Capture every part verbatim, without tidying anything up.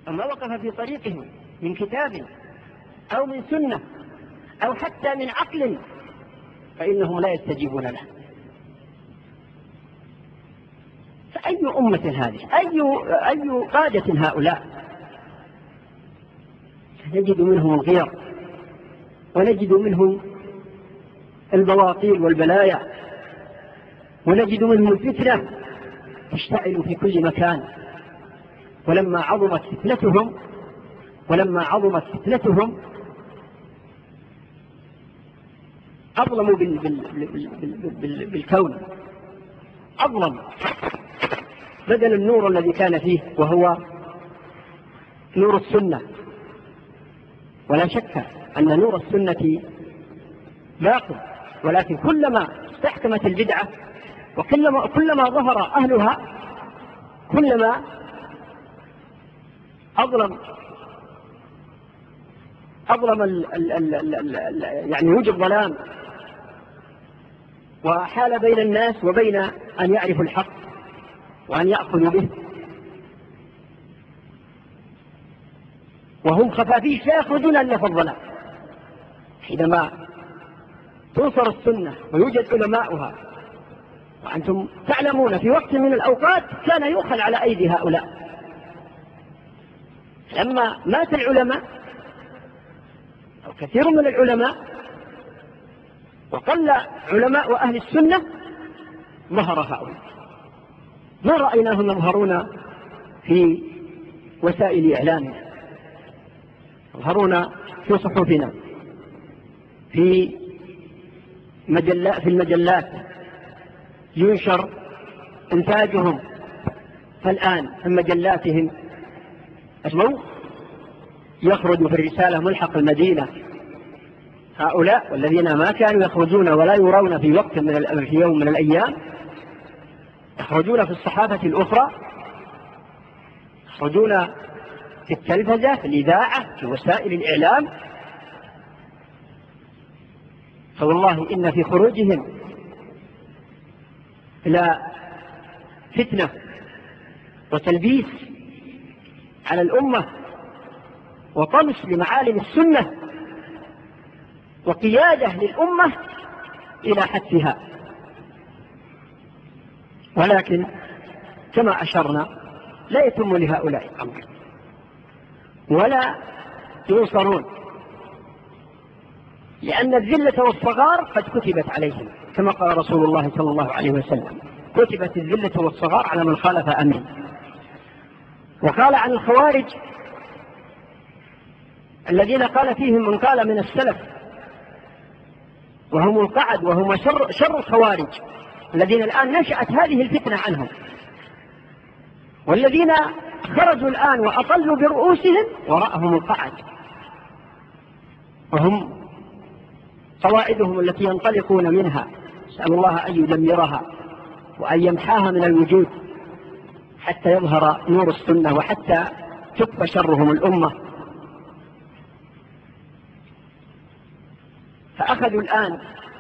أو ما وقف في طريقهم من كتاب أو من سنة أو حتى من عقل فإنهم لا يستجيبون له. فأي أمة هذه؟ أي, أي قادة هؤلاء؟ نجد منهم الغير ونجد منهم البواطيل والبلايا ونجد منهم الفتنة تشتعل في كل مكان. ولما عظمت فتنتهم ولما عظمت فتنتهم أظلموا بال بال بال بال بالكون، أظلم بدل النور الذي كان فيه وهو نور السنة. ولا شك أن نور السنة باق، ولكن كلما استحكمت البدعة وكلما كلما ظهر أهلها كلما أظلم أظلم ال ال ال ال ال يعني وجد ظلام، وحال بين الناس وبين أن يعرفوا الحق وأن يأخذوا به. وهم خفافيش لا يخرجون إلا في الظلام. حينما تنصر السنة ويوجد علماؤها، وأنتم تعلمون في وقت من الأوقات كان يؤخذ على أيدي هؤلاء، لما مات العلماء أو كثير من العلماء وقل علماء أهل السنة ظهر هؤلاء. ما رأيناهم يظهرون في وسائل إعلامنا، يظهرون في صحفنا، في مجلات في المجلات ينشر إنتاجهم. فالآن في مجلاتهم أسمعوا يخرج في الرسالة ملحق المدينة هؤلاء والذين ما كانوا يخرجون ولا يرون في وقت من في يوم من الأيام، يخرجون في الصحافة الأخرى، يخرجون في التلفزة، في الإذاعة، في وسائل الإعلام. فوالله إن في خروجهم إلى فتنة وتلبيس على الأمة وطمس لمعالم السنة وقيادة للأمة إلى حتفها. ولكن كما أشرنا لا يتم لهؤلاء الأمر ولا ينصرون، لأن الذلة والصغار قد كتبت عليهم كما قال رسول الله صلى الله عليه وسلم: كتبت الذلة والصغار على من خالف أمري. وقال عن الخوارج الذين قال فيهم من قال من السلف، وهم القعد وهم شر, شر الخوارج الذين الآن نشأت هذه الفتنة عنهم، والذين خرجوا الآن وأطلوا برؤوسهم وراءهم القعد، وهم قواعدهم التي ينطلقون منها. نسأل الله أن يدمرها وأن يمحاها من الوجود حتى يظهر نور السنة وحتى تكفى شرهم الأمة. فأخذوا الآن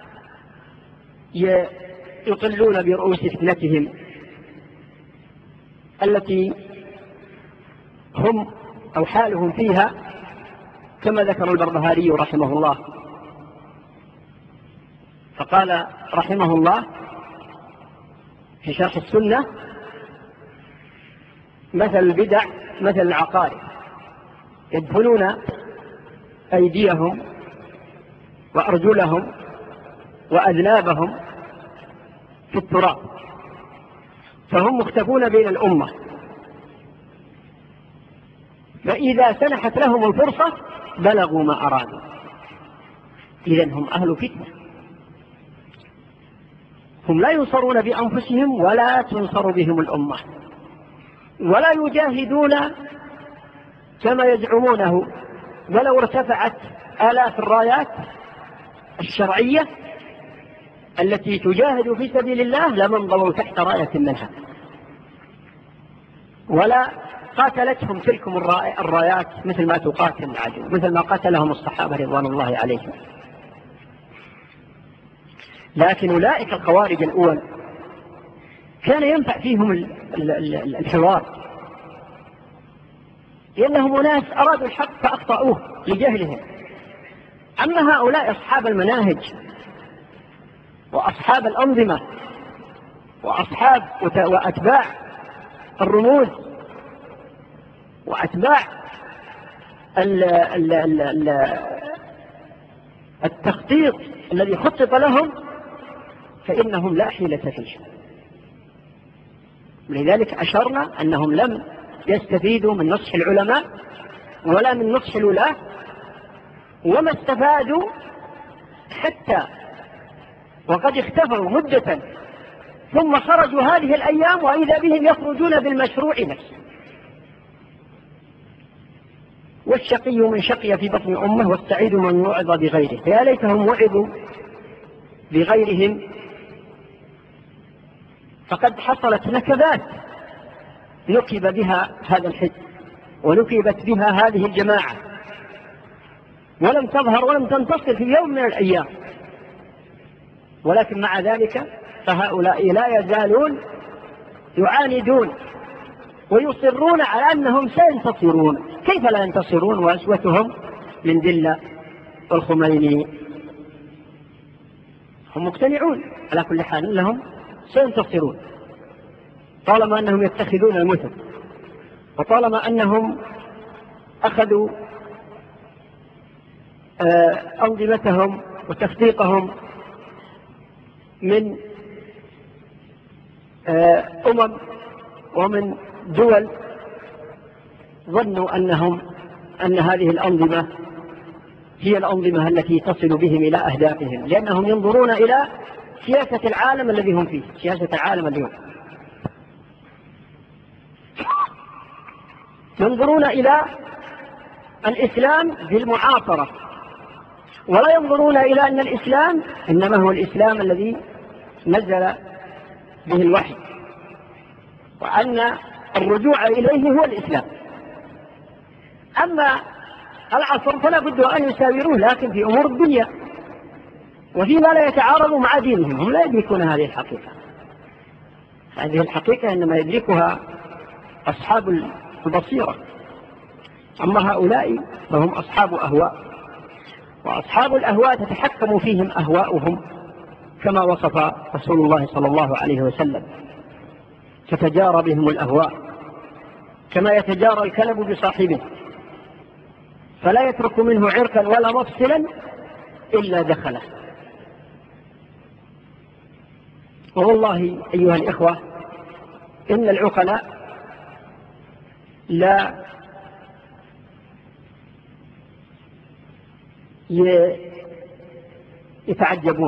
يطلون برؤوس فتنتهم التي هم أو حالهم فيها كما ذكر البربهاري رحمه الله. فقال رحمه الله في شرح السنة: مثل البدع مثل العقارب، يدفنون أيديهم وأرجلهم وأذنابهم في التراب، فهم مختفون بين الأمة، فإذا سنحت لهم الفرصة بلغوا ما أرادوا. إذن هم أهل فتنة، هم لا ينصرون بأنفسهم ولا تنصر بهم الأمة، ولا يجاهدون كما يزعمونه. ولو ارتفعت آلاف الرايات الشرعية التي تجاهد في سبيل الله لمن ضلوا تحت راية منها، ولا قاتلتهم تلكم الرايات مثل ما تقاتل العدو، مثل ما قتلهم الصحابة رضوان الله عليهم. لكن أولئك الخوارج الأول كان ينفع فيهم الحوار، لأنهم أناس أرادوا الحق فأخطأوه لجهلهم. أما هؤلاء أصحاب المناهج وأصحاب الأنظمة وأصحاب وأتباع الرموز وأتباع ال ال ال ال التخطيط الذي خطط لهم، فإنهم لا حيلة فيه. لذلك أشرنا أنهم لم يستفيدوا من نصح العلماء ولا من نصح الولاة، وما استفادوا حتى وقد اختفوا مدة، ثم خرجوا هذه الأيام وإذا بهم يخرجون بالمشروع نفسه. والشقي من شقي في بطن أمه والسعيد من وعظ بغيره، فيا ليتهم وعظوا بغيرهم، فقد حصلت نكبات نكب بها هذا الحزب ونكبت بها هذه الجماعة، ولم تظهر ولم تنتصر في يوم من الأيام. ولكن مع ذلك فهؤلاء لا يزالون يعاندون ويصرون على أنهم سينتصرون. كيف لا ينتصرون وأسوتهم من دلة والخميني؟ هم مقتنعون على كل حال أنهم سينتصرون طالما أنهم يتخذون المثل، وطالما أنهم أخذوا أنظمتهم وتخطيطهم من أمم ومن دول ظنوا أنهم أن هذه الأنظمة هي الأنظمة التي تصل بهم إلى أهدافهم، لأنهم ينظرون إلى سياسة العالم الذي هم فيه، سياسة العالم اليوم ينظرون إلى الإسلام في المعاصرة، ولا ينظرون إلى أن الإسلام إنما هو الإسلام الذي نزل به الوحي، وأن الرجوع إليه هو الإسلام. أما العصر فلا بد أن يساوروه، لكن في أمور الدنيا وفيما لا يتعارض مع دينهم. هم لا يدركون هذه الحقيقة. هذه الحقيقة إنما يدركها أصحاب البصيرة. أما هؤلاء فهم أصحاب أهواء، وأصحاب الأهواء تتحكم فيهم أهواؤهم كما وصف رسول الله صلى الله عليه وسلم، تتجارى بهم الأهواء كما يتجارى الكلب بصاحبه، فلا يترك منه عرقا ولا مفصلا إلا دخله. والله أيها الإخوة إن العقلاء لا يتعجبون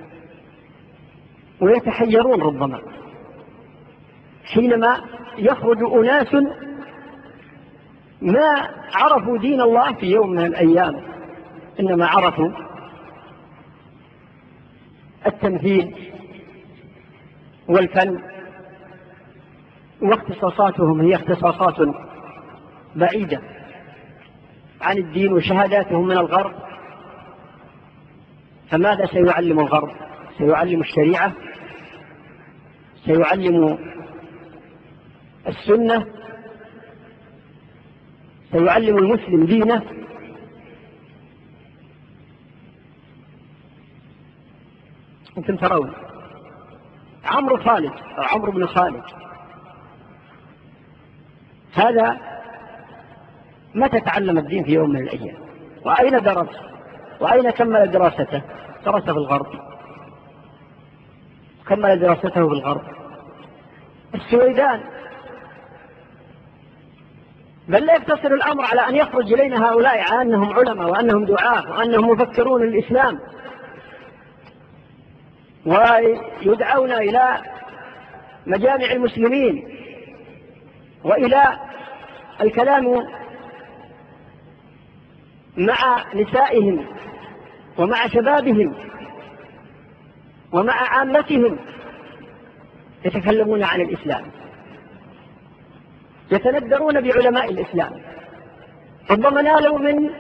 ويتحيرون ربما حينما يخرج أناس ما عرفوا دين الله في يوم من الأيام، إنما عرفوا التمثيل والفن، واختصاصاتهم هي اختصاصات بعيدة عن الدين، وشهاداتهم من الغرب. فماذا سيعلم الغرب؟ سيعلم الشريعة، سيعلم السنة، سيعلم المسلم دينه. أنتم ترون عمرو خالد أو عمرو بن خالد، هذا متى تعلم الدين في يوم من الأيام؟ وأين درس؟ وأين كمل دراسته؟ درس في الغرب، كمل دراسته في الغرب. السويدان، بل لا يقتصر الأمر على أن يخرج إلينا هؤلاء على أنهم علماء وأنهم دعاة وأنهم مفكرون للإسلام ويدعون إلى مجامع المسلمين وإلى الكلام مع نسائهم ومع شبابهم ومع عامتهم، يتكلمون عن الإسلام، يتندرون بعلماء الإسلام. ربما نالوا من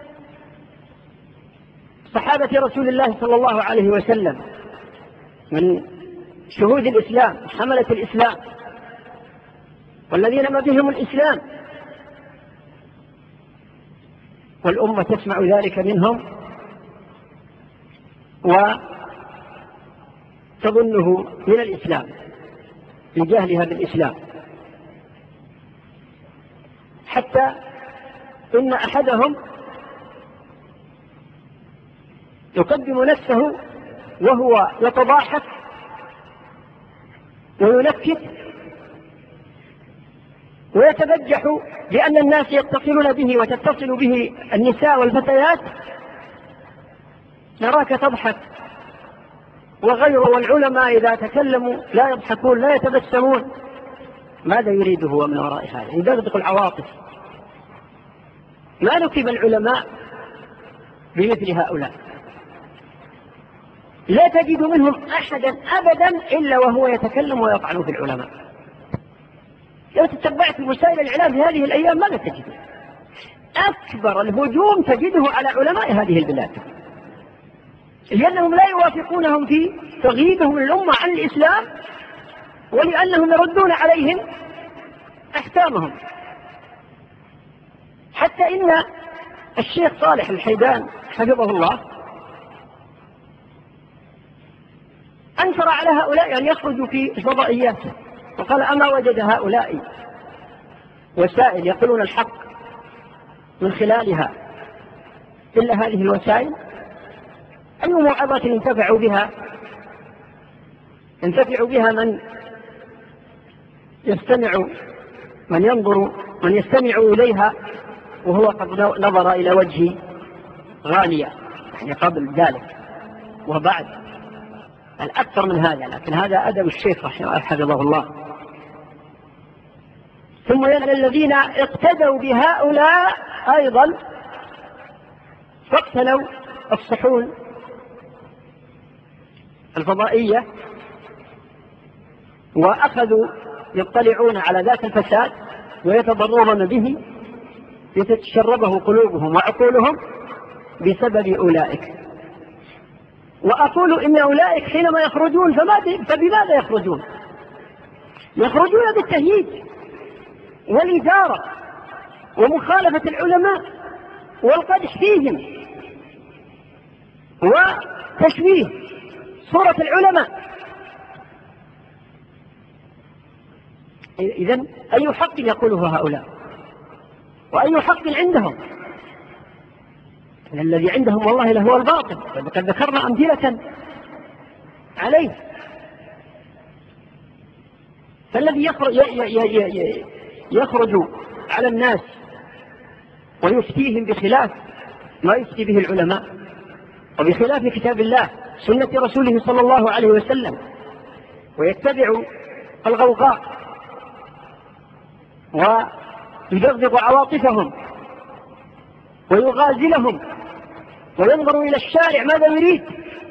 صحابة رسول الله صلى الله عليه وسلم من شهود الإسلام، حملة الإسلام، والذين ما بهم الإسلام، والأمة تسمع ذلك منهم وتظنه من الإسلام لجهلها بالإسلام، حتى إن أحدهم يقدم نفسه وهو يتضاحك وينكت ويتبجح لأن الناس يتصلون به وتتصل به النساء والفتيات، نراك تضحك، وغيره والعلماء إذا تكلموا لا يضحكون لا يتبسمون. ماذا يريد هو من وراء هذا؟ يدغدغ العواطف. ما نكب العلماء بمثل هؤلاء، لا تجد منهم أحدا أبدا إلا وهو يتكلم ويطعن في العلماء. لو تتبعت وسائل الإعلام في هذه الأيام ماذا تجد؟ أكبر الهجوم تجده على علماء هذه البلاد، لأنهم لا يوافقونهم في تغييبهم الأمة عن الإسلام، ولأنهم يردون عليهم أحكامهم. حتى إن الشيخ صالح الحيدان حفظه الله أنكر على هؤلاء أن يخرجوا في الفضائيات، وقال أما وجد هؤلاء وسائل يقولون الحق من خلالها إلا هذه الوسائل؟ أي موعظة ينتفع بها ينتفع بها من يستمع من ينظر من يستمع إليها وهو قد نظر إلى وجه غالية، يعني قبل ذلك وبعد الأكثر من هذا. لكن هذا أدب الشيخ حفظه الله. ثم يلي الذين اقتدوا بهؤلاء أيضا فاقتنوا الصحون الفضائية وأخذوا يطلعون على ذات الفساد ويتضررون به، يتشربه قلوبهم وعقولهم بسبب أولئك. وأقول إن أولئك حينما يخرجون فبماذا يخرجون؟ يخرجون بالتهييج والإثارة ومخالفة العلماء والقدح فيهم وتشويه صورة العلماء. إذن أي حق يقوله هؤلاء؟ وأي حق عندهم؟ الذي عندهم والله لهو الباطل، وقد ذكرنا أمثلة عليه. فالذي يخرج, يخرج على الناس ويفتيهم بخلاف ما يفتي به العلماء وبخلاف كتاب الله سنة رسوله صلى الله عليه وسلم، ويتبع الغوغاء ويدغدغ عواطفهم ويغازلهم وينظر إلى الشارع ماذا يريد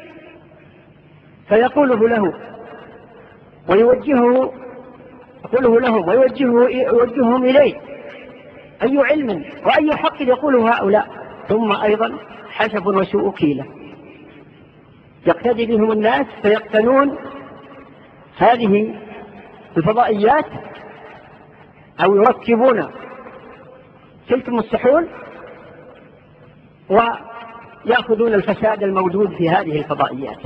فيقوله له ويوجهه يقوله لهم ويوجهه يوجههم إليه. أي علم وأي حق يقوله هؤلاء؟ ثم أيضا حسب وسوء كيلة يقتدي بهم الناس فيقتنون هذه الفضائيات أو يركبون تلك الصحون ويأخذون الفساد الموجود في هذه الفضائيات.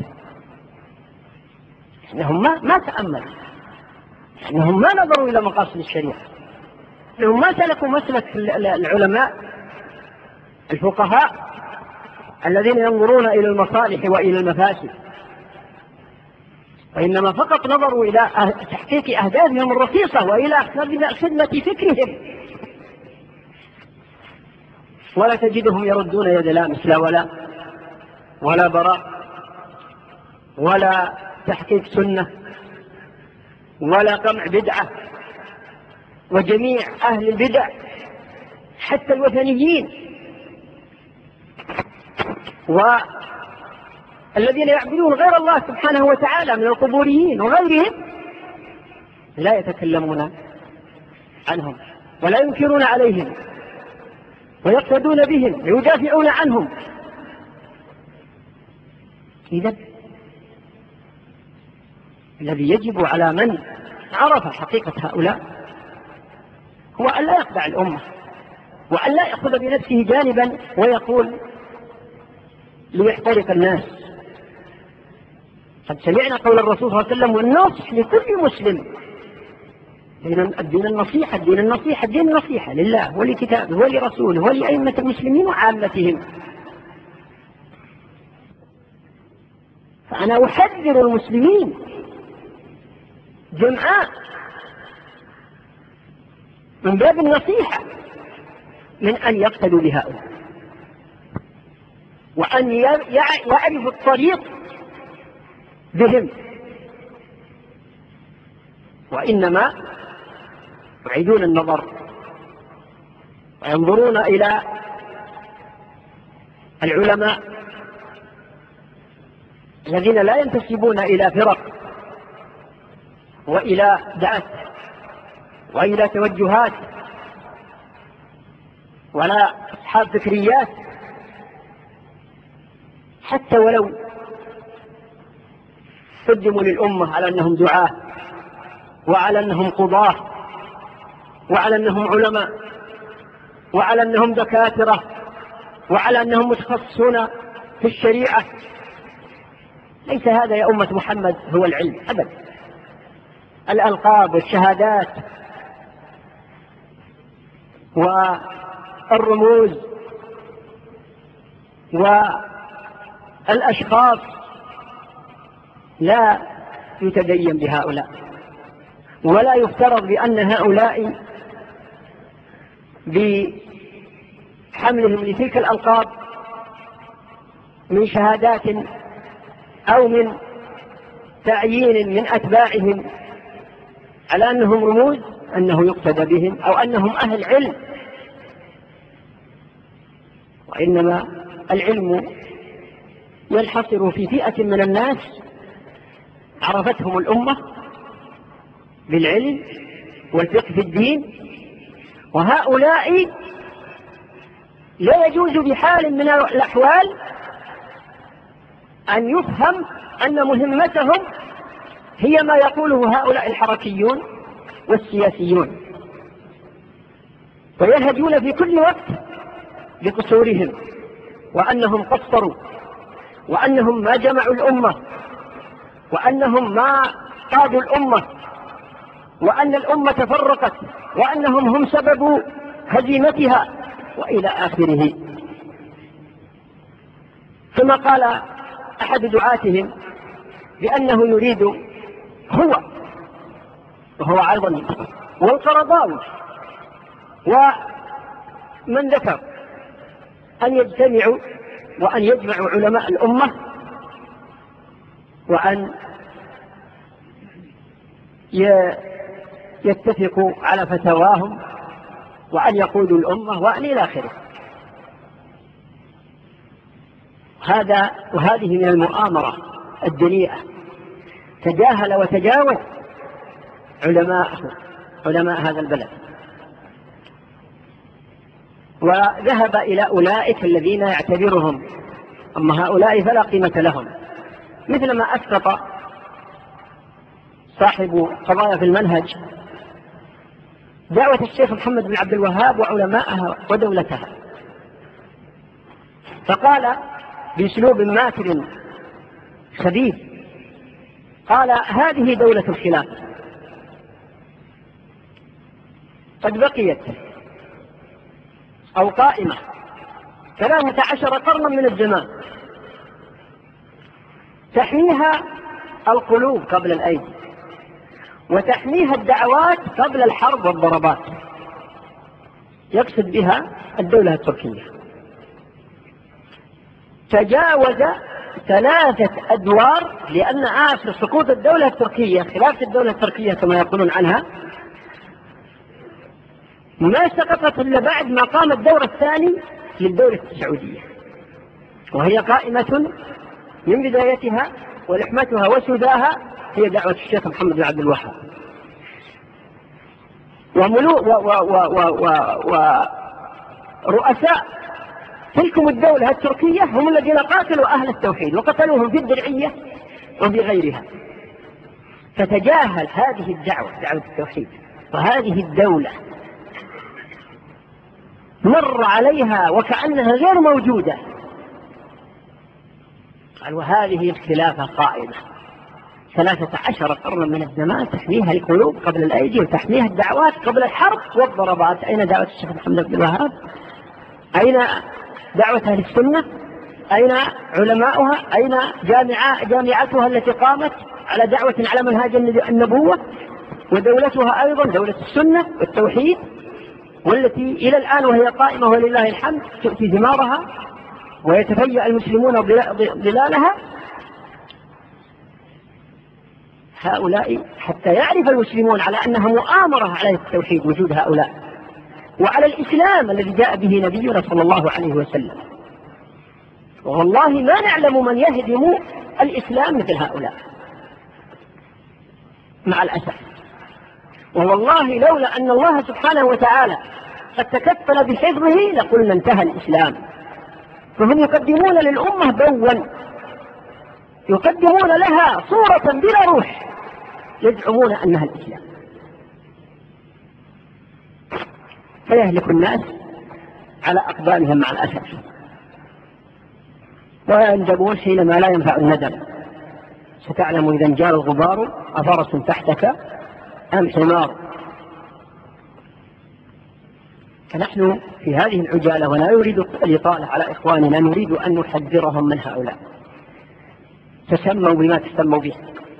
إنهم ما, ما تأملوا، إنهم ما نظروا إلى مقاصد الشريعة، إنهم ما سلكوا مسلك العلماء الفقهاء الذين ينظرون إلى المصالح وإلى المفاسد، وإنما فقط نظروا إلى تحقيق أهدافهم الرخيصة وإلى خدمة فكرهم. ولا تجدهم يردون يد لامس لا ولا ولا براء ولا تحقيق سنة ولا قمع بدعة. وجميع أهل البدع حتى الوثنيين والذين يعبدون غير الله سبحانه وتعالى من القبوريين وغيرهم لا يتكلمون عنهم ولا ينكرون عليهم ويقتدون بهم ويدافعون عنهم. إذن الذي يجب على من عرف حقيقة هؤلاء هو أن لا يخدع الأمة وأن لا يأخذ بنفسه جانبا ويقول ليحترق الناس. قد سمعنا قول الرسول صلى الله عليه وسلم: والنصح لكل مسلم. الدين النصيحة الدين النصيحة الدين النصيحة لله ولكتابه ولرسوله ولأئمة المسلمين وعامتهم. فأنا أحذر المسلمين جمعاء من باب النصيحة من أن يقتدوا بهؤلاء، وأن يعرفوا الطريق بهم، وإنما يعيدون النظر وينظرون إلى العلماء الذين لا ينتسبون إلى فرق وإلى دعاة وإلى توجهات ولا أصحاب فكريات، حتى ولو قدموا للأمة على أنهم دعاة وعلى أنهم قضاة وعلى أنهم علماء وعلى أنهم دكاترة وعلى أنهم متخصصون في الشريعة. ليس هذا يا أمة محمد هو العلم أبدا. الألقاب والشهادات والرموز والأشخاص لا يتدين بهؤلاء، ولا يفترض بأن هؤلاء بحملهم لتلك الألقاب من شهادات أو من تعيين من أتباعهم على أنهم رموز أنه يقتدى بهم أو أنهم أهل علم. وإنما العلم ينحصر في فئة من الناس عرفتهم الأمة بالعلم والفقه في الدين، وهؤلاء لا يجوز بحال من الأحوال أن يفهم أن مهمتهم هي ما يقوله هؤلاء الحركيون والسياسيون، ويلهجون في كل وقت بقصورهم وأنهم قصروا وأنهم ما جمعوا الأمة وأنهم ما قادوا الأمة وأن الأمة تفرقت وأنهم هم سبب هزيمتها وإلى آخره. ثم قال أحد دعاتهم بأنه يريد هو وهو أيضا والقرضاوي ومن ذكر أن يجتمعوا وأن يجمعوا علماء الأمة وأن يتفقوا على فتواهم وأن يقودوا الأمة وأن إلى آخره. هذا وهذه من المؤامرة الدنيئة. تجاهل وتجاوز علماء علماء هذا البلد، وذهب إلى أولئك الذين يعتبرهم، أما هؤلاء فلا قيمة لهم، مثل ما أسقط صاحب قضايا في المنهج دعوة الشيخ محمد بن عبد الوهاب وعلماءها ودولتها، فقال بأسلوب ماكر خبيث، قال: هذه دولة الخلافة قد بقيت أو قائمة ثلاثة عشر قرنا من الزمان، تحميها القلوب قبل الأيدي، وتحميها الدعوات قبل الحرب والضربات. يقصد بها الدولة التركية. تجاوز ثلاثة أدوار، لأن آخر سقوط الدولة التركية خلافة الدولة التركية كما يقولون عنها ما سقطت إلا بعد ما قام الدور الثاني للدولة السعودية، وهي قائمة من بدايتها ولحمتها وسداها هي دعوة الشيخ محمد بن عبد الوهاب. وملوك ورؤساء تلكم الدولة التركية هم الذين قاتلوا أهل التوحيد وقتلوهم في الدرعية وفي غيرها. فتجاهل هذه الدعوة، دعوة التوحيد، وهذه الدولة مر عليها وكأنها غير موجودة. قال وهذه الخلافة قائمة ثلاثة عشر قرنا من الزمان، تحميها القلوب قبل الأيدي وتحميها الدعوات قبل الحرب والضربات. أين دعوة الشيخ محمد بن الوهاب؟ أين دعوة أهل السنة؟ أين علماؤها؟ أين جامعة جامعتها التي قامت على دعوة على منهاج النبوة؟ ودولتها أيضا دولة السنة والتوحيد، والتي إلى الآن وهي قائمة ولله الحمد تؤتي ثمارها ويتفيأ المسلمون ظلالها. هؤلاء حتى يعرف المسلمون على أنها مؤامرة على التوحيد وجود هؤلاء، وعلى الإسلام الذي جاء به نبينا صلى الله عليه وسلم. والله ما نعلم من يهدم الإسلام مثل هؤلاء مع الأسف. والله لولا أن الله سبحانه وتعالى قد تكفل بحفظه لقلنا انتهى الإسلام. فهم يقدمون للأمة بوا، يقدمون لها صورة بلا روح، يزعمون أنها الإسلام، فيهلك الناس على أقدامهم مع الأسف، ويندبون حينما لا ينفع الندم. ستعلم إذا انجال الغبار أفرس تحتك أم حمار. فنحن في هذه العجالة ولا نريد الإطالة على إخواننا، نريد أن نحذرهم من هؤلاء. تسموا بما تسموا به،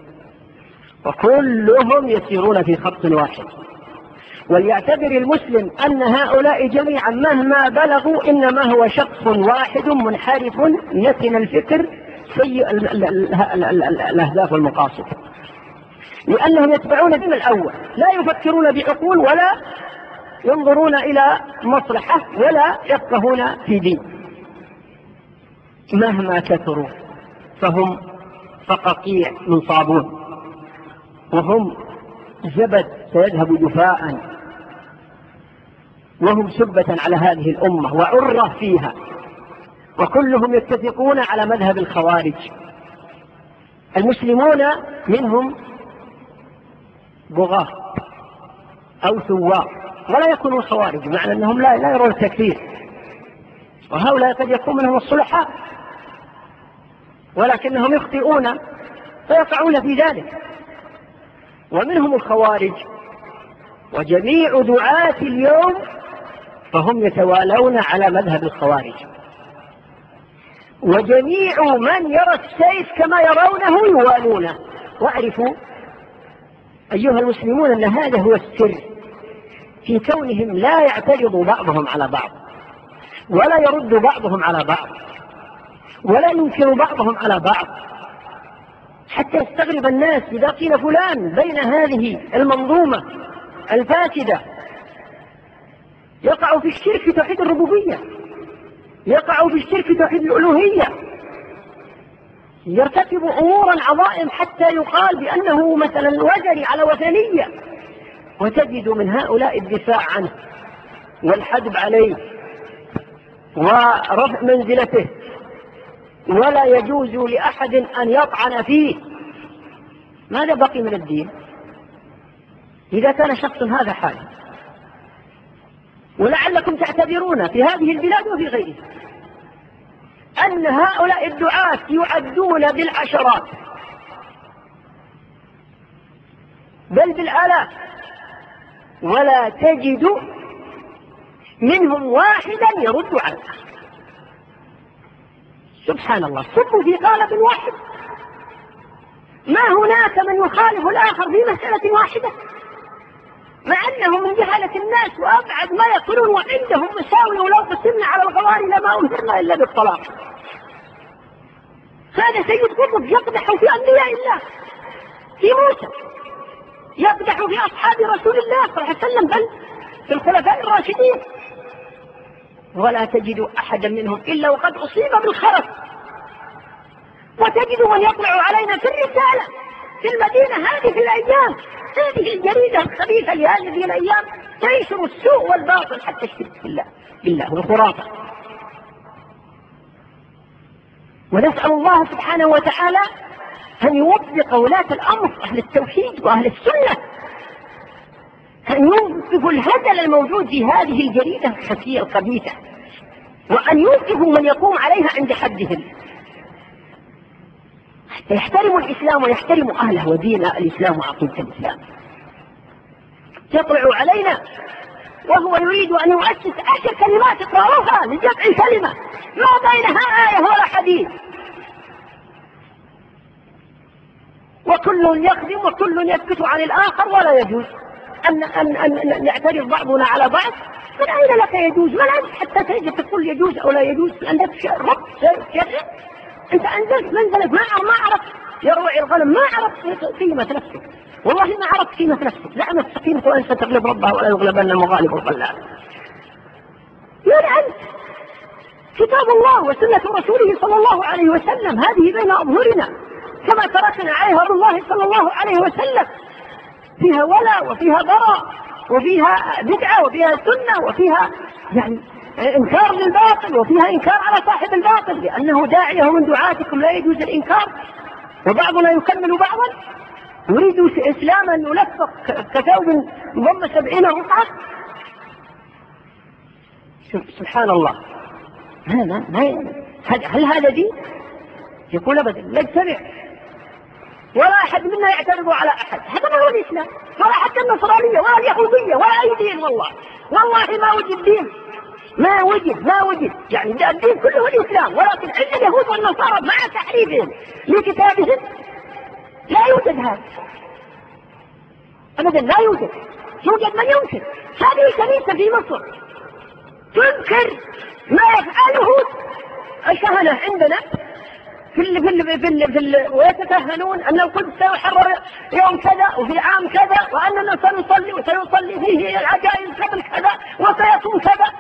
وكلهم يسيرون في خط واحد. وليعتبر المسلم أن هؤلاء جميعا مهما بلغوا إنما هو شخص واحد منحرف نتن الفكر سيء الأهداف والمقاصد، لأنهم يتبعون الدين الأول، لا يفكرون بعقول ولا ينظرون إلى مصلحة ولا يفقهون في دين. مهما كثروا فهم فقاقيع من صابون، وهم زبد سيذهب جفاء، وهم سبة على هذه الأمة وعرة فيها، وكلهم يتفقون على مذهب الخوارج. المسلمون منهم بغاة أو ثوار ولا يكونوا خوارج، معنى أنهم لا, لا يرون التكفير، وهؤلاء قد يكون منهم الصلحاء ولكنهم يخطئون فيقعون في ذلك. ومنهم الخوارج، وجميع دعاة اليوم فهم يتوالون على مذهب الخوارج، وجميع من يرى السيف كما يرونه يوالونه. واعرفوا أيها المسلمون أن هذا هو السر في كونهم لا يعترض بعضهم على بعض، ولا يرد بعضهم على بعض، ولا ينكر بعضهم على بعض، حتى يستغرب الناس إذا قيل فلان بين هذه المنظومة الفاسدة يقع في الشرك في توحيد الربوبية، يقع في الشرك في توحيد الألوهية، يرتكب أمورا عظائم حتى يقال بأنه مثلا وزري على وثنية، وتجد من هؤلاء الدفاع عنه والحدب عليه ورفع منزلته، ولا يجوز لأحد أن يطعن فيه. ماذا بقي من الدين إذا كان شخص هذا حاله؟ ولعلكم تعتبرون في هذه البلاد وفي غيرها أن هؤلاء الدعاة يعدون بالعشرات بل بالآلاف، ولا تجد منهم واحدا يرد على الآخر. سبحان الله، صبوا في قالب واحد، ما هناك من يخالف الآخر في مسألة واحدة، مع أنهم من جهالة الناس وأبعد ما يكونون، وعندهم مساوي ولو قسمنا على الغواري لما أمهرنا إلا بالطلاق. هذا سيد قطب يقدح في أنبياء الله، في موسى، يقدح في أصحاب رسول الله صلى الله عليه وسلم، بل في الخلفاء الراشدين، ولا تجد أحدا منهم إلا وقد أصيب بالخرف. وتجد من يطلع علينا في الرسالة في المدينة هذه الأيام، هذه الجريدة الخبيثة لهذه الأيام تنشر السوء والباطل حتى الشرك بالله بالله والخرافة. ونسأل الله سبحانه وتعالى أن يوفق ولاة الأمر أهل التوحيد وأهل السنة، أن يوقفوا الهزل الموجود في هذه الجريدة الخفية الخبيثة، وأن يوقفوا من يقوم عليها عند حدهم، يحترموا الإسلام ويحترموا أهله ودين الإسلام وعقيدة الإسلام. يطلع علينا وهو يريد أن يؤسس عشر كلمات اقرأوها لجمع كلمة ما بينها آية ولا حديث، وكل يخدم وكل يسكت عن الآخر، ولا يجوز أن, أن, أن نعترض بعضنا على بعض. من أين لك يجوز؟ ولا حتى تجد تقول يجوز أو لا يجوز، عندك رب شرع، أنت أنزلت منزلك ما ما عرفت يروع الغنم، ما عرفت قيمة نفسك، والله ما عرفت قيمة نفسك. زعمت السكينة وأن ستغلب ربها ولا يغلبن المغالب الضلال. يلعن كتاب الله وسنة رسوله صلى الله عليه وسلم، هذه بين أظهرنا كما تركنا عليها رسول الله صلى الله عليه وسلم، فيها ولا وفيها براء وفيها بدعة وفيها سنة وفيها يعني إنكار للباطل وفيها إنكار على صاحب الباطل، لأنه داعية من دعاتكم لا يجوز الإنكار. وبعضنا يكمل بعضا يريد إسلاما يلفق كثوب ضم سبعين رقعة. سبحان الله، هذا هل هذا دين؟ يقول أبدا لا يجتمع، ولا أحد منا يعترض على أحد، هذا ما هو الإسلام، ولا حتى النصرانية ولا اليهودية ولا أي دين. والله والله ما وجد دين، ما وجد ما وجد يعني الدين كله الإسلام، ولكن عند اليهود والنصارى مع تحريفهم لكتابهم لا يوجد هذا أبدا، لا يوجد. يوجد من ينكر. هذه كنيسة في مصر تنكر ما يفعله الكهنة عندنا في ال في ال في ال في ال ويتكهنون أن القدس سيحرر يوم كذا وفي عام كذا، وأننا سنصلي وسيصلي فيه العجائز قبل كذا وسيكون كذا.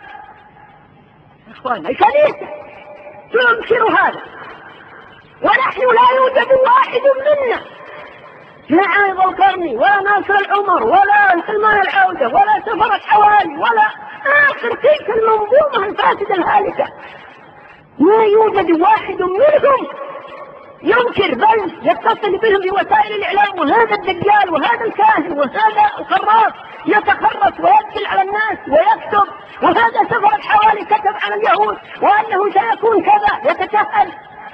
إخواننا الكنيسة تنكر هذا، ونحن لا يوجد واحد منا لا عايض القرني ولا ناصر العمر ولا سلمان العودة ولا سفر الحوالي ولا آخر تلك المنظومة الفاسدة الهالكة، لا يوجد واحد منهم ينكر، بل يتصل بهم بوسائل الإعلام، وهذا الدجال وهذا الكاهن وهذا الخراف يتخرف ويقتل على الناس ويكتب، وهذا سفر الحوالي كتب على اليهود وأنه سيكون كذا يتكهن،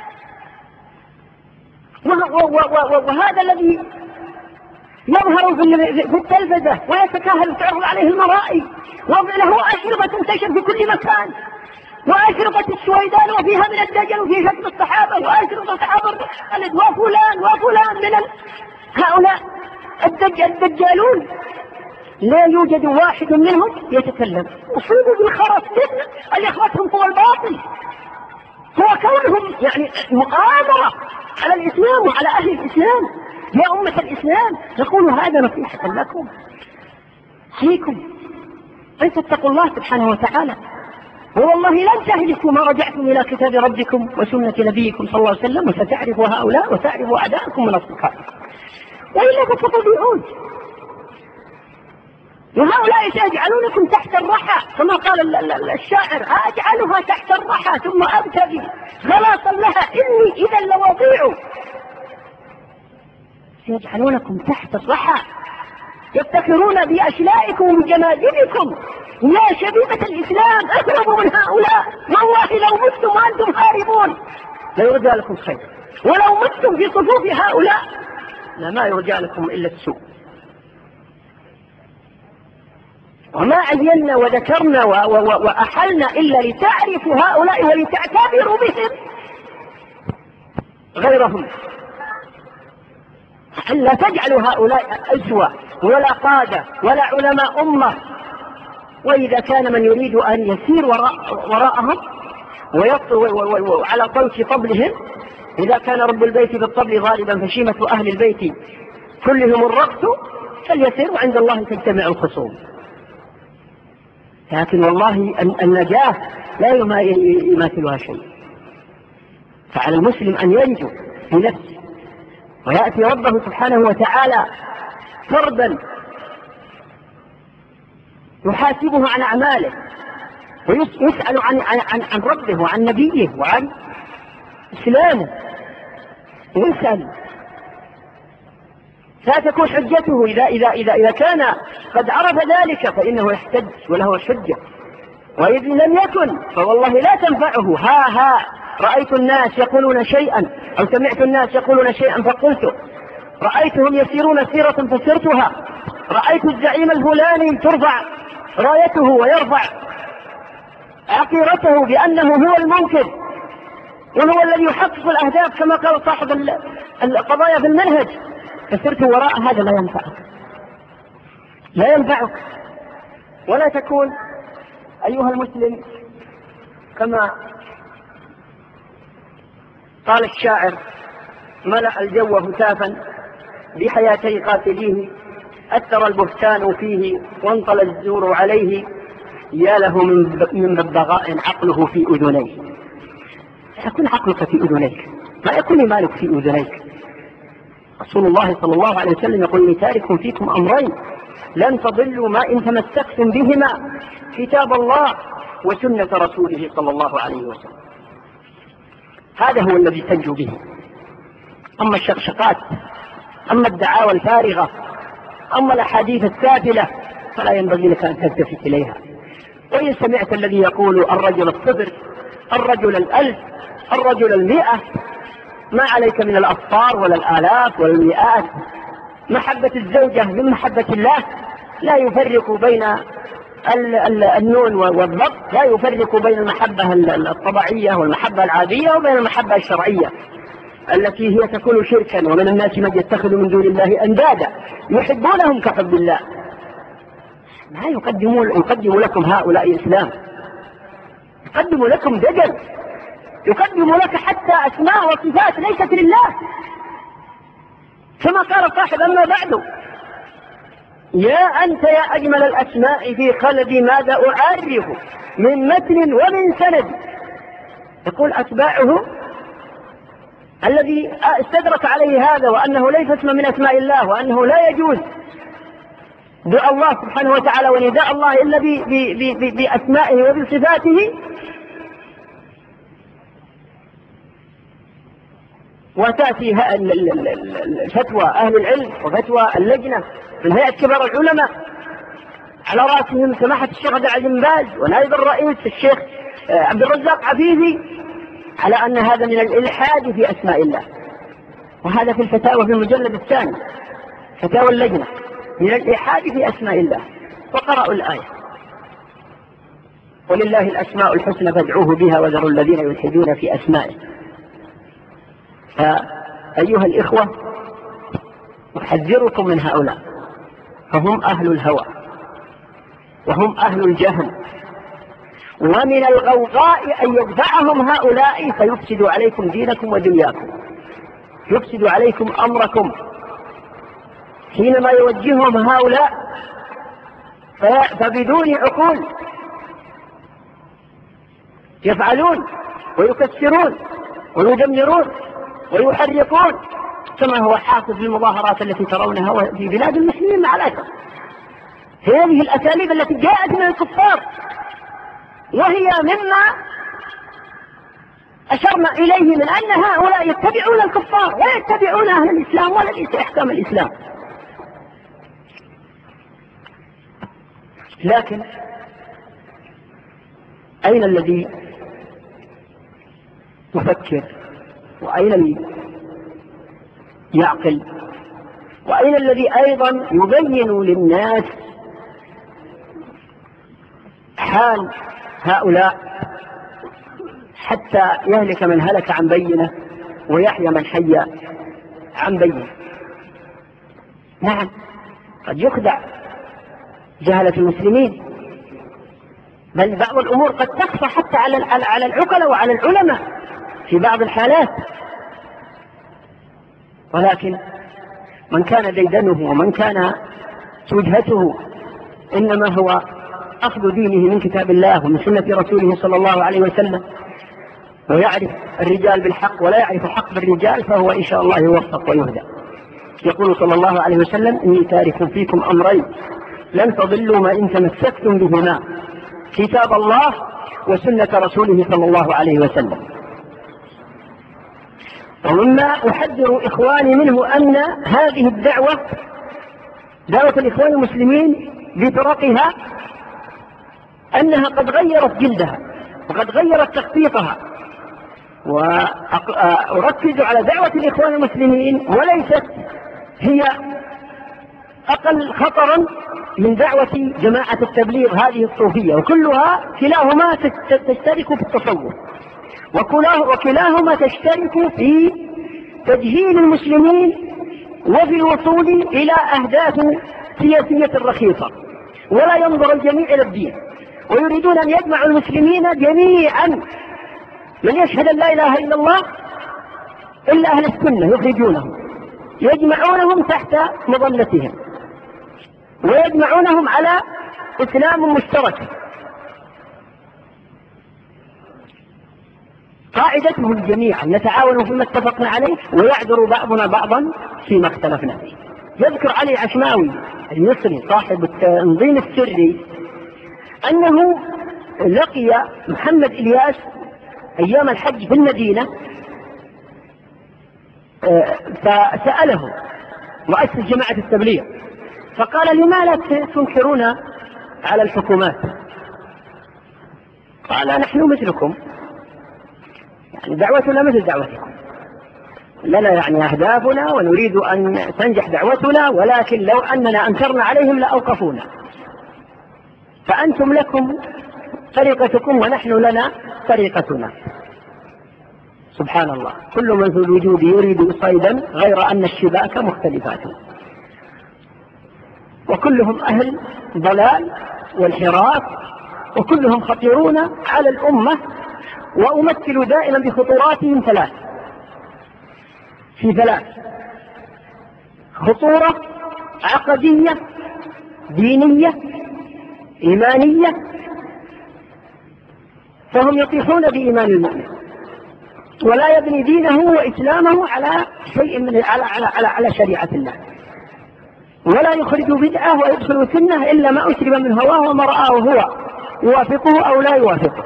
وهذا الذي يظهر في التلفزة ويتكهن وتعرض عليه المرائي، وله أشرطة تنتشر في كل مكان، وأشرطة السويدان وفيها من الدجل وفي شتم الصحابة، وأشرطة عبر خالد وفلان وفلان من هؤلاء الدجالون، لا يوجد واحد منهم يتكلم. أصيبوا بالخرف أن يخرجهم قوى الباطل، هو كونهم يعني مؤامرة على الإسلام وعلى أهل الإسلام. يا أمة الإسلام نقول هذا نصيحة لكم عليكم أن تتقوا الله سبحانه وتعالى، والله لن تهلكوا ما رجعتم إلى كتاب ربكم وسنة نبيكم صلى الله عليه وسلم، وستعرف هؤلاء وتعرف أعداءكم من أصدقائكم، وإلا فتضيعون. وهؤلاء سيجعلونكم تحت الرحى كما قال الشاعر، أجعلها تحت الرحى ثم أبتغي خلاصا لها إني إذا لوضيع. سيجعلونكم تحت الرحى يفتخرون بأشلائكم وبجماجمكم. يا شبيبة الإسلام اهربوا من هؤلاء، والله لو متم وأنتم هاربون لا يرجى لكم خير، ولو متم في صفوف هؤلاء لما يرجى لكم إلا السوء. وما عينا وذكرنا وأحلنا إلا لتعرفوا هؤلاء ولتعتبروا بهم غيرهم، ألا تجعلوا هؤلاء أسوة ولا قادة ولا علماء أمة. وإذا كان من يريد أن يسير وراء وراءهم وعلى طوش طبلهم، إذا كان رب البيت بالطبل غالبا فشيمة أهل البيت كلهم الرقص، فليسير وعند الله تجتمع الخصوم. لكن والله النجاة لا يماثلها شيء، فعلى المسلم أن ينجو في نفسه ويأتي ربه سبحانه وتعالى فردا يحاسبه عن أعماله ويسأل عن, عن, عن ربه وعن نبيه وعن إسلامه، ويسأل ستكون حجته إذا, إذا, إذا, إذا كان قد عرف ذلك فإنه يحتج وله الحجة، وإذ لم يكن فوالله لا تنفعه. ها ها رأيت الناس يقولون شيئا أو سمعت الناس يقولون شيئا فقلت، رأيتهم يسيرون سيرة فسرتها، رأيت الزعيم الفلاني ترفع رايته ويرفع عقيرته بأنه هو المنكر وهو الذي يحقق الأهداف كما قال صاحب القضايا في المنهج، فسرت وراء هذا. لا ينفعك، لا ينفعك. ولا تكون أيها المسلم كما قال الشاعر: ملأ الجو هتافا بحياتي قاتليه، أثر البهتان فيه وانطل الزور عليه، يا له من ببغاء عقله في أذنيه. يكون عقلك في أذنيك، ما يكون مالك في أذنيك. رسول الله صلى الله عليه وسلم يقول: إني تارك فيكم أمرين لن تضلوا ما إن تمسكتم بهما، كتاب الله وسنة رسوله صلى الله عليه وسلم. هذا هو الذي تنجو به. أما الشقشقات، أما الدعاوى الفارغة، أما الأحاديث السافلة فلا ينبغي لك أن تلتفت إليها. وإن سمعت الذي يقول الرجل الصفر، الرجل الألف، الرجل المئة، ما عليك من الأصفار ولا الآلاف ولا المئات. محبة الزوجة من محبة الله، لا يفرق بين النون والضبط، لا يفرق بين المحبة الطبيعية والمحبة العادية وبين المحبة الشرعية التي هي تكون شركا. ومن الناس من يتخذ من دون الله أندادا يحبونهم كحب الله. ما يقدمون يقدم لكم هؤلاء إسلام، يقدم لكم دجل، يقدم لك حتى أسماء وصفات ليست لله، كما قال صاحب: أما بعد يا أنت يا أجمل الأسماء في قلبي ماذا أعرف من متن ومن سند. يقول أتباعه الذي استدرك عليه هذا وأنه ليس اسم من أسماء الله، وأنه لا يجوز دعاء الله سبحانه وتعالى ونداء الله إلا بأسمائه وبصفاته، وتأتي فتوى أهل العلم وفتوى اللجنة من هيئة كبار العلماء على رأسهم سماحة الشيخ عبد العزيز بن باز ونائب الرئيس الشيخ عبد الرزاق عفيفي، على أن هذا من الإلحاد في أسماء الله. وهذا في الفتاوى في المجلد الثاني، فتاوى اللجنة، من الإلحاد في أسماء الله. وقرأوا الآية: ولله الأسماء الحسنى فادعوه بها وذروا الذين يلحدون في أسمائه. فأيها الإخوة، أحذركم من هؤلاء، فهم أهل الهوى وهم أهل الجهل، ومن الغوغاء أن يدفعهم هؤلاء فيفسدوا عليكم دينكم ودنياكم، يفسدوا عليكم أمركم. حينما يوجههم هؤلاء فبدون عقول يفعلون ويكسرون ويدمرون ويحرقون، كما هو حاصل في المظاهرات التي ترونها في بلاد المسلمين مع الأسف. هذه الأساليب التي جاءت من الكفار، وهي مما أشرنا إليه من أن هؤلاء يتبعون الكفار ولا يتبعون أهل الإسلام ولا ليس إحكام الإسلام. لكن أين الذي يفكر، وأين الذي يعقل، وأين الذي أيضا يبين للناس حال هؤلاء حتى يهلك من هلك عن بينه ويحيى من حي عن بينه؟ نعم، قد يخدع جهلة المسلمين، بل بعض الأمور قد تخفى حتى على على العقلاء وعلى العلماء في بعض الحالات. ولكن من كان ديدنه ومن كان وجهته إنما هو أخذ دينه من كتاب الله ومن سنة رسوله صلى الله عليه وسلم، ويعرف الرجال بالحق ولا يعرف الحق بالرجال، فهو إن شاء الله يوفق ويهدى. يقول صلى الله عليه وسلم: إني تارك فيكم أمرين لن تضلوا ما إن تمسكتم بهما، كتاب الله وسنة رسوله صلى الله عليه وسلم. ومما أحذر إخواني منه أن هذه الدعوة دعوة الإخوان المسلمين بطرقها أنها قد غيرت جلدها وقد غيرت تخطيطها. وأركز على دعوة الإخوان المسلمين وليست هي أقل خطرا من دعوة جماعة التبليغ هذه الصوفية، وكلها كلاهما تشترك في التصوف، وكلاهما تشترك في تجهيل المسلمين وفي الوصول إلى أهداف سياسية رخيصة، ولا ينظر الجميع إلى الدين، ويريدون أن يجمعوا المسلمين جميعا من يشهد أن لا إله إلا الله إلا أهل السنة يخرجونهم، يجمعونهم تحت مظلتهم ويجمعونهم على إسلام مشترك. قاعدتهم جميعا نتعاون فيما اتفقنا عليه ويعذر بعضنا بعضا فيما اختلفنا فيه. يذكر علي عشماوي المصري صاحب التنظيم السري أنه لقي محمد إلياس أيام الحج في المدينة، فسأله مؤسس جماعة التبليغ فقال: لما لا تنكرون على الحكومات؟ قال: نحن مثلكم، يعني دعوتنا مثل دعوتكم، لنا يعني أهدافنا ونريد أن تنجح دعوتنا، ولكن لو أننا أنكرنا عليهم لأوقفونا، فأنتم لكم طريقتكم ونحن لنا طريقتنا. سبحان الله، كل من في الوجود يريد صيدا غير أن الشباك مختلفات، وكلهم أهل ضلال وانحراف، وكلهم خطيرون على الأمة. وأمثل دائما بخطوراتهم ثلاث في ثلاث: خطورة عقدية دينية إيمانية، فهم يطيحون بإيمان المؤمن ولا يبني دينه وإسلامه على شيء من على على على, على شريعة الله، ولا يخرج بدعة ويدخل سنة إلا ما أشرب من هواه وما رآه هو يوافقه أو لا يوافقه.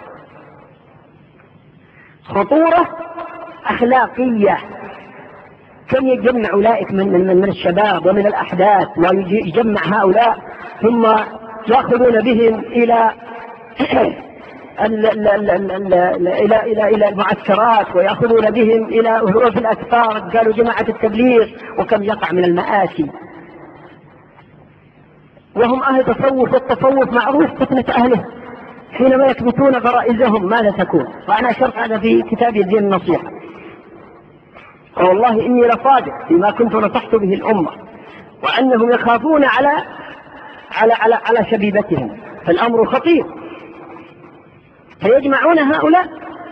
خطورة أخلاقية، كم يجمع أولئك من, من, من الشباب ومن الأحداث ويجمع هؤلاء ثم يأخذون بهم إلى إلى إلى إلى المعسكرات، ويأخذون بهم إلى هروب الأسفار، قالوا جماعة التبليغ، وكم يقع من المآسي. وهم أهل تصوف، والتصوف معروف فتنة أهله حينما يكبتون غرائزهم ماذا تكون. وأنا أشرت هذا في كتابي الدين النصيحة، والله إني لصادق فيما كنت نصحت به الأمة، وأنهم يخافون على على على على شبيبتهم، فالأمر خطير. فيجمعون هؤلاء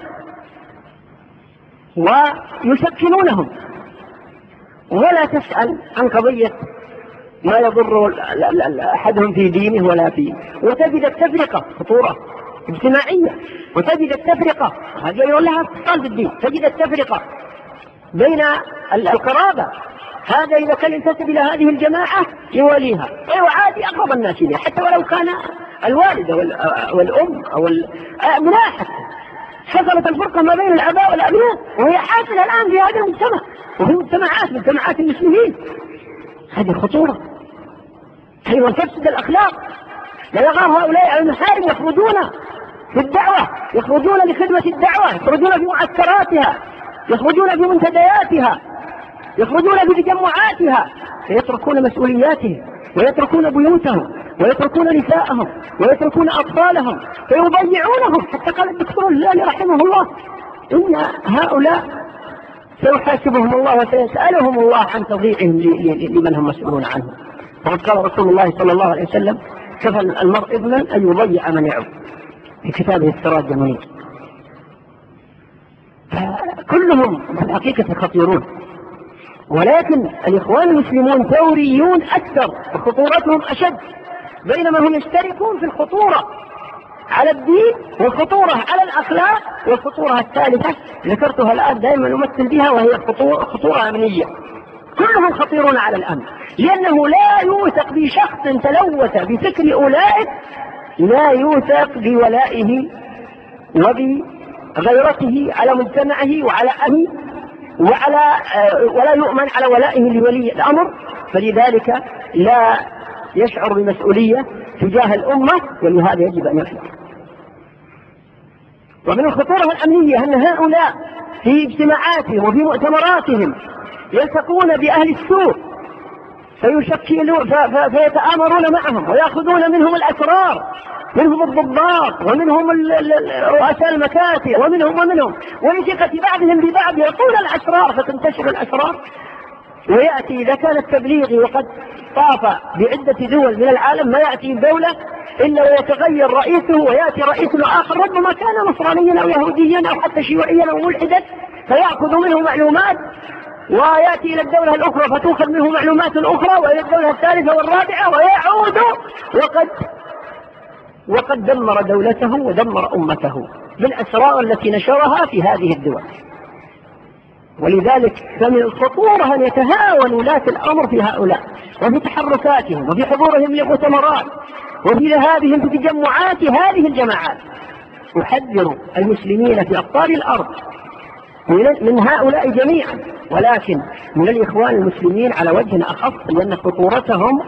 ويسكنونهم، ولا تسأل عن قضية ما يضر أحدهم في دينه ولا فيه. وتجد التفرقة خطورة اجتماعية، وتجد التفرقة هذه يقول لها اتصال بالدين، تجد التفرقة بين القرابة، هذا إذا كان ينتسب إلى هذه الجماعة يواليها ويعادي أقرب الناس إليه حتى ولو كان الوالد والأم أو الملاحظ. حصلت الفرقة ما بين الآباء والأبناء، وهي حاصلة الآن في هذا المجتمع وفي مجتمعات مجتمعات المسلمين. هذه خطورة، أيضا تفسد الأخلاق. لا يغار هؤلاء على المحارم، يخرجون في الدعوة، يخرجون لخدمة الدعوة، يخرجون في معسكراتها، يخرجون في منتدياتها، يخرجون في تجمعاتها، فيتركون مسؤولياتهم ويتركون بيوتهم ويتركون نساءهم ويتركون أطفالهم فيضيعونهم. حتى قال الدكتور الجلالي رحمه الله: إن هؤلاء سيحاسبهم الله وسيسألهم الله عن تضييعهم لمن هم مسؤولون عنه. وقد قال رسول الله صلى الله عليه وسلم: كفى المرء إثما أن يضيع من يعود، في كتابه السراج المنير. كلهم بالحقيقة خطيرون، ولكن الإخوان المسلمون ثوريون أكثر وخطورتهم أشد، بينما هم يشتركون في الخطورة على الدين والخطورة على الأخلاق والخطورة الثالثة ذكرتها الآن دائما نمثل بها، وهي خطورة, خطورة أمنية. كلهم خطيرون على الأمن، لأنه لا يوثق بشخص تلوث بفكر أولئك، لا يوثق بولائه وبغيرته على مجتمعه وعلى أهله وعلى ولا يؤمن على ولائه لولي الأمر، فلذلك لا يشعر بمسؤولية تجاه الأمة، ولهذا يجب أن يحذر. ومن الخطورة الأمنية أن هؤلاء في اجتماعاتهم وفي مؤتمراتهم يلتقون بأهل السوء فيشكلون فيتآمرون معهم ويأخذون منهم الأسرار، منهم الضباط ومنهم رؤساء المكاتب ومنهم ومنهم ولثقة بعضهم ببعض يقول الأسرار فتنتشر الأسرار. ويأتي إذا كان التبليغ وقد طاف بعدة دول من العالم ما يأتي الدولة إلا ويتغير رئيسه ويأتي رئيس آخر ربما كان نصرانيا أو يهوديا أو حتى شيوعيا أو ملحدا، فيأخذ منه معلومات ويأتي إلى الدولة الأخرى فتأخذ منه معلومات أخرى وإلى الدولة الثالثة والرابعة ويعود وقد وقد دمر دولته ودمر أمته بالأسرار التي نشرها في هذه الدول. ولذلك فمن الخطورة أن يتهاون ولاة الأمر في هؤلاء وفي تحركاتهم وفي حضورهم للمؤتمرات وفي ذهابهم في تجمعات هذه الجماعات. أحذر المسلمين في أقطار الأرض من هؤلاء جميعا، ولكن من الإخوان المسلمين على وجه أخص، لأن خطورتهم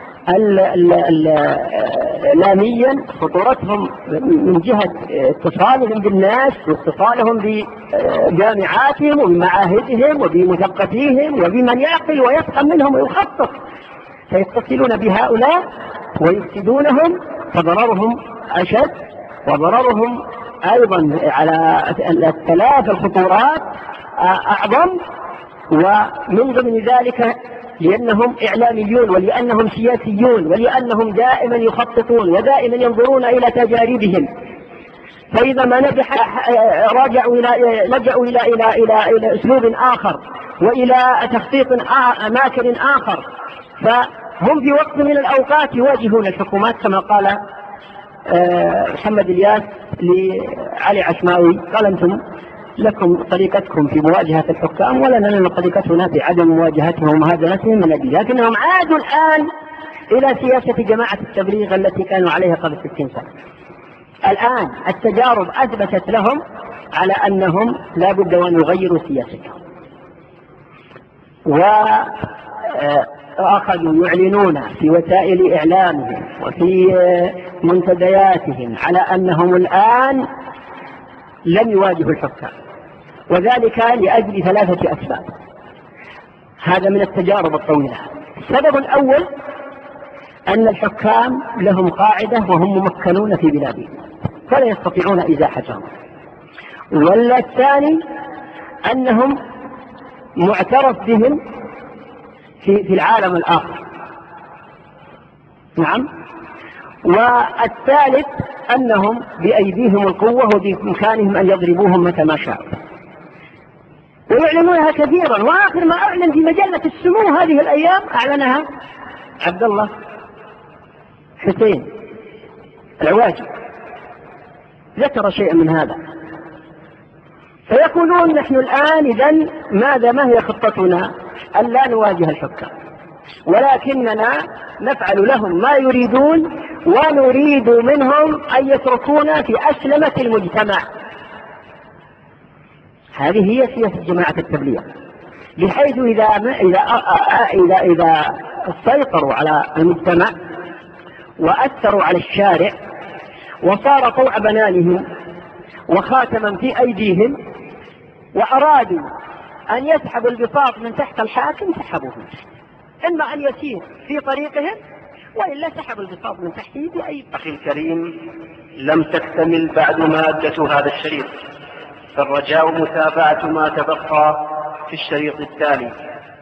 إعلاميا خطورتهم من جهة اتصالهم بالناس واتصالهم بجامعاتهم وبمعاهدهم وبمثقفيهم وبمن يعقل ويفهم منهم ويخطط، فيتصلون بهؤلاء ويفسدونهم، فضررهم أشد وضررهم أيضا على الثلاث الخطورات أعظم. ومن ضمن ذلك لأنهم إعلاميون ولأنهم سياسيون ولأنهم دائما يخططون ودائما ينظرون إلى تجاربهم، فإذا ما نجح رجعوا إلى لجأوا إلى إلى إلى إلى أسلوب آخر وإلى تخطيط ماكر آخر، فهم في وقت من الأوقات يواجهون الحكومات كما قال محمد الياس لعلي عشماوي، قال أنتم لكم طريقتكم في مواجهة الحكام ولنا لنا طريقتنا في عدم مواجهتهم ومهادنتهم من أجل، لكنهم عادوا الآن إلى سياسة جماعة التبليغ التي كانوا عليها قبل ستين سنة. الآن التجارب أثبتت لهم على أنهم لا بد وأن يغيروا سياستهم، وأخذوا يعلنون في وسائل إعلامهم وفي منتدياتهم على أنهم الآن لم يواجهوا الحكام، وذلك لأجل ثلاثة أسباب. هذا من التجارب الطويلة. السبب الأول أن الحكام لهم قاعدة وهم ممكنون في بلادهم فلا يستطيعون إزاحتهم، ولا الثاني أنهم معترف بهم في, في العالم الآخر. نعم. والثالث أنهم بأيديهم القوة وبإمكانهم أن يضربوهم متى ما شاءوا، ويعلنونها كثيرا. وآخر ما أعلن في مجلة السمو هذه الأيام أعلنها عبد الله حسين العواجي، ذكر شيئا من هذا. فيقولون نحن الآن إذن ماذا ما هي خطتنا؟ أن لا نواجه الحكام، ولكننا نفعل لهم ما يريدون ونريد منهم أن يتركونا في أسلمة المجتمع. هذه هي سياسة جماعة التبليغ، بحيث إذا إذا إذا إذا سيطروا على المجتمع وأثروا على الشارع وصار طوع بنانهم وخاتما في أيديهم وأرادوا أن يسحبوا البساط من تحت الحاكم سحبوه، إما أن يسير في طريقهم وإلا سحبوا البساط من تحته بأي. أخي الكريم، لم تكتمل بعد مادة هذا الشريط، فالرجاء متابعة ما تبقى في الشريط التالي.